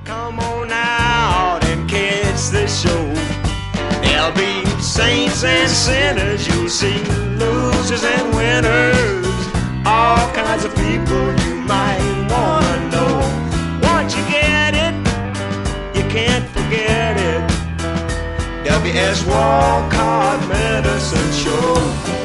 Come on out and catch the show. There'll be saints and sinners, you'll see losers and winners, all kinds of people you might wanna know. Once you get it, you can't forget it. WS Walcott Medicine Show.